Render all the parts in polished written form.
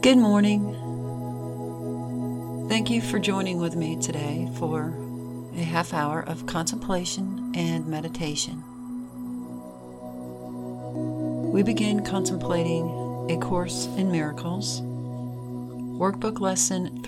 Good morning. Thank you for joining with me today for a half hour of contemplation and meditation. We begin contemplating A Course in Miracles, Workbook Lesson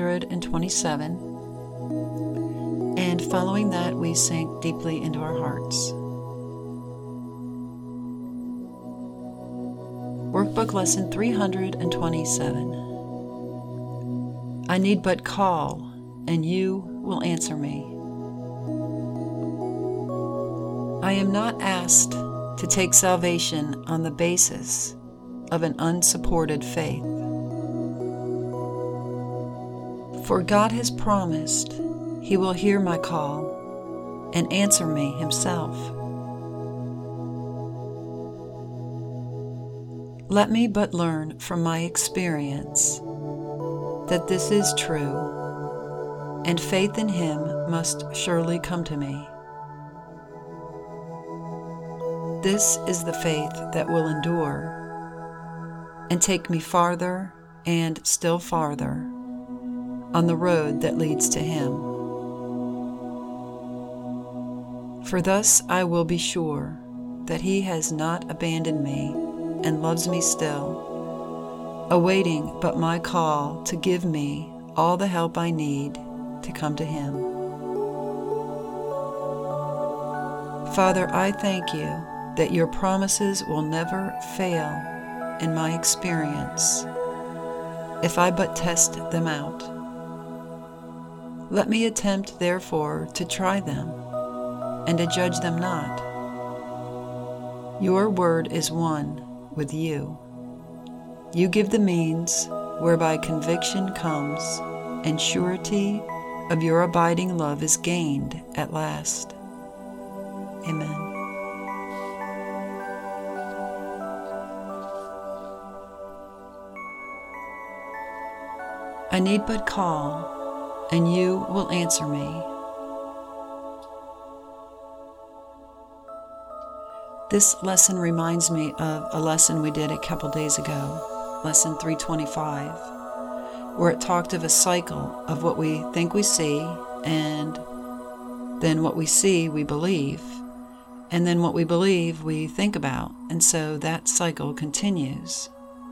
327, and following that we sink deeply into our hearts. Workbook Lesson 327. I need but call, and you will answer me. I am not asked to take salvation on the basis of an unsupported faith. For God has promised He will hear my call and answer me Himself. Let me but learn from my experience that this is true, and faith in Him must surely come to me. This is the faith that will endure and take me farther and still farther on the road that leads to Him. For thus I will be sure that He has not abandoned me and loves me still, awaiting but my call to give me all the help I need to come to Him. Father, I thank you that your promises will never fail in my experience if I but test them out. Let me attempt, therefore, to try them and to judge them not. Your word is one with you. You give the means whereby conviction comes and surety of your abiding love is gained at last. Amen. I need but call, and you will answer me. This lesson reminds me of a lesson we did a couple days ago, Lesson 325, where it talked of a cycle of what we think we see, and then what we see we believe, and then what we believe we think about, and so that cycle continues.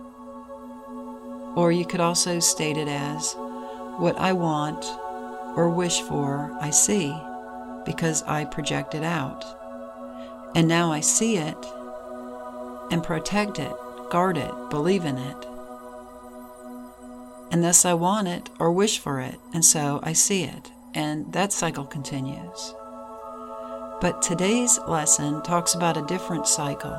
Or you could also state it as, what I want or wish for I see, because I project it out. And now I see it and protect it, guard it, believe in it. And thus I want it or wish for it, and so I see it. And that cycle continues. But today's lesson talks about a different cycle.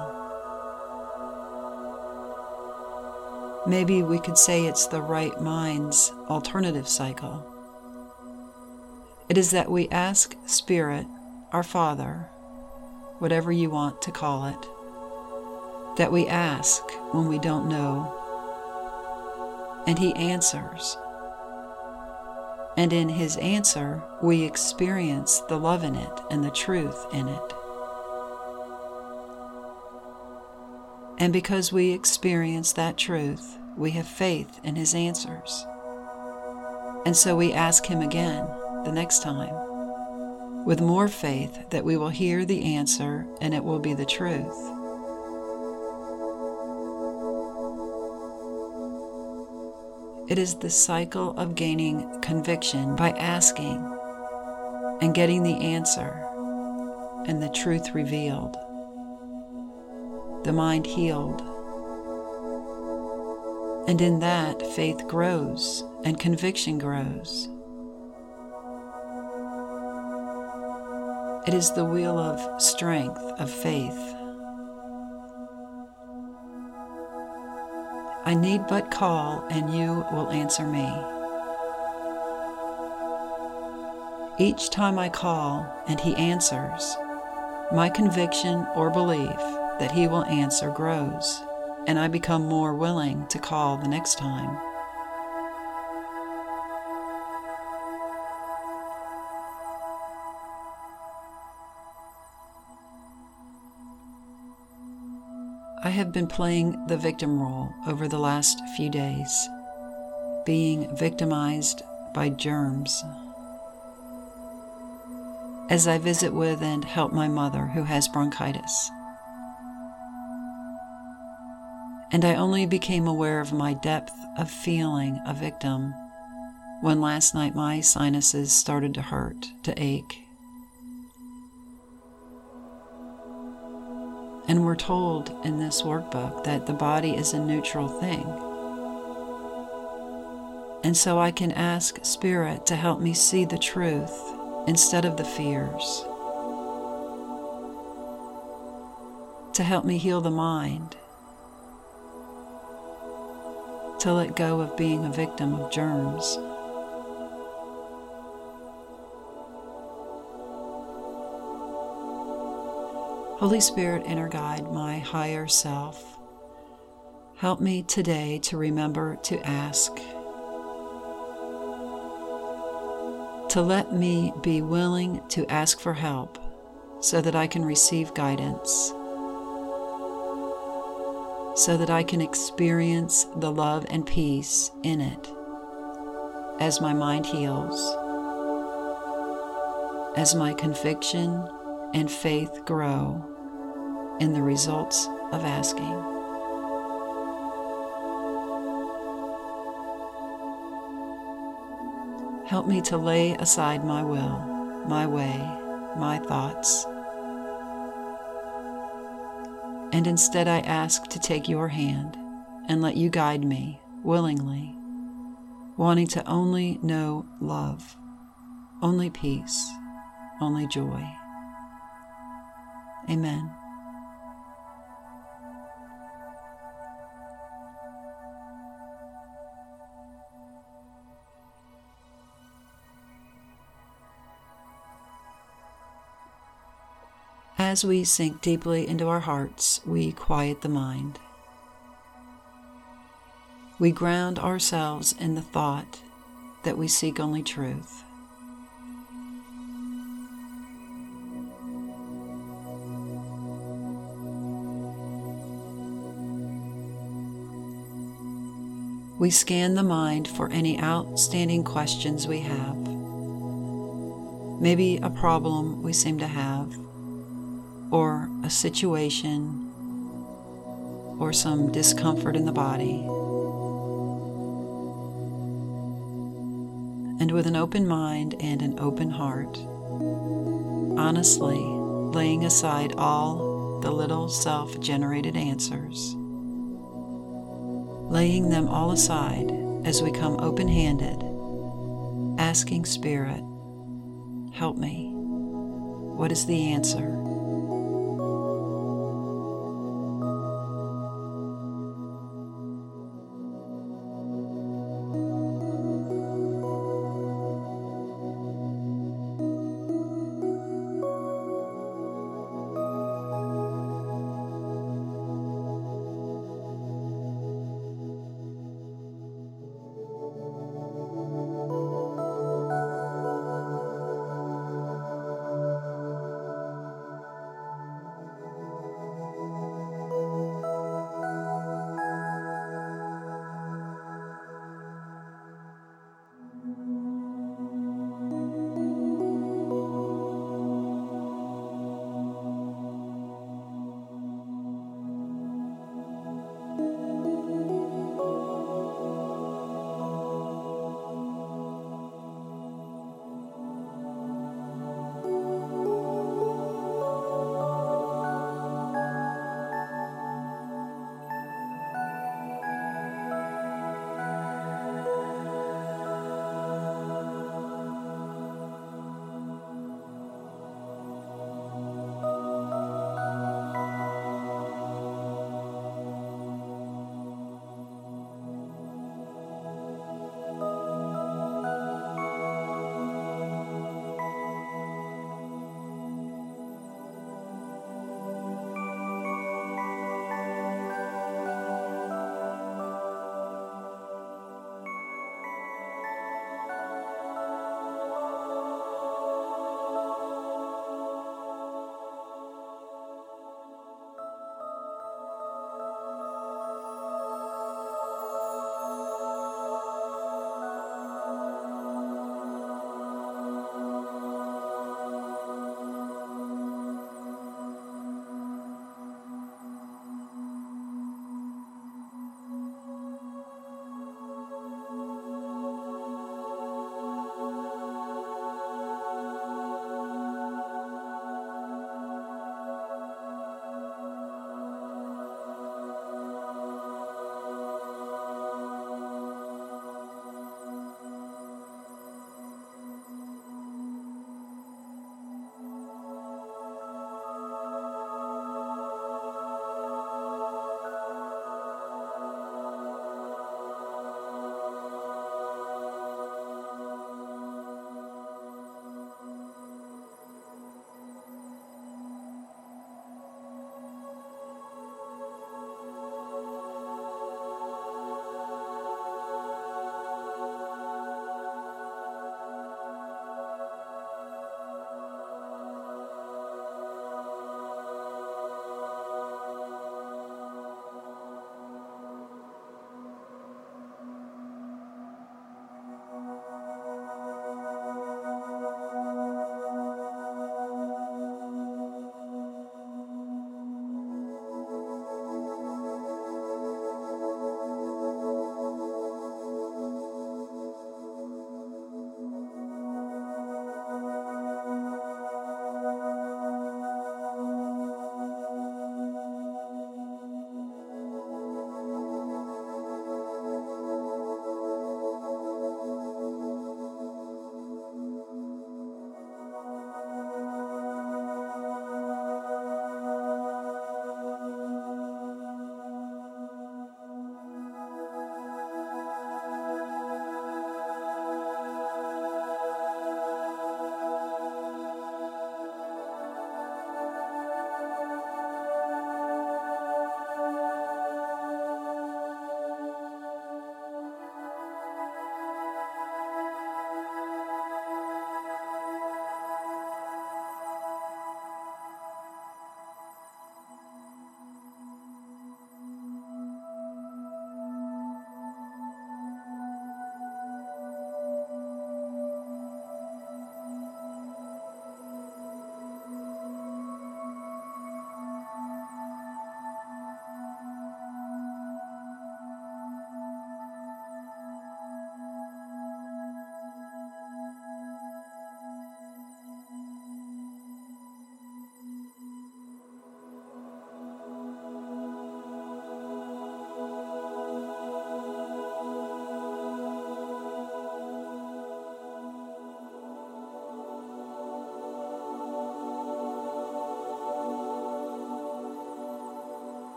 Maybe we could say it's the right mind's alternative cycle. It is that we ask Spirit, our Father, whatever you want to call it, that we ask when we don't know, and He answers. And in His answer, we experience the love in it and the truth in it. And because we experience that truth, we have faith in His answers. And so we ask Him again the next time, with more faith that we will hear the answer and it will be the truth. It is the cycle of gaining conviction by asking and getting the answer and the truth revealed, the mind healed. And in that, faith grows and conviction grows. It is the wheel of strength, of faith. I need but call, and you will answer me. Each time I call and He answers, my conviction or belief that He will answer grows, and I become more willing to call the next time. I have been playing the victim role over the last few days. being victimized by germs. As I visit with and help my mother who has bronchitis. And I only became aware of my depth of feeling a victim when last night my sinuses started to hurt, to ache. And we're told in this workbook that the body is a neutral thing. And so I can ask Spirit to help me see the truth instead of the fears, to help me heal the mind, to let go of being a victim of germs. Holy Spirit, inner guide, my higher self, help me today to remember to ask, to let me be willing to ask for help so that I can receive guidance, so that I can experience the love and peace in it as my mind heals, as my conviction and faith grow in the results of asking. Help me to lay aside my will, my way, my thoughts, and instead I ask to take your hand and let you guide me willingly, wanting to only know love, only peace, only joy. Amen. As we sink deeply into our hearts, we quiet the mind. We ground ourselves in the thought that we seek only truth. We scan the mind for any outstanding questions we have. Maybe a problem we seem to have, or a situation, or some discomfort in the body. And with an open mind and an open heart, honestly laying aside all the little self-generated answers, laying them all aside as we come open-handed, asking Spirit, help me. What is the answer?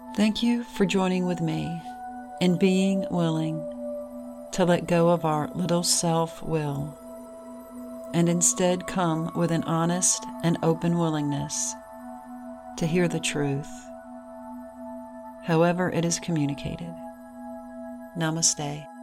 Thank you for joining with me in being willing to let go of our little self-will and instead come with an honest and open willingness to hear the truth, however it is communicated. Namaste.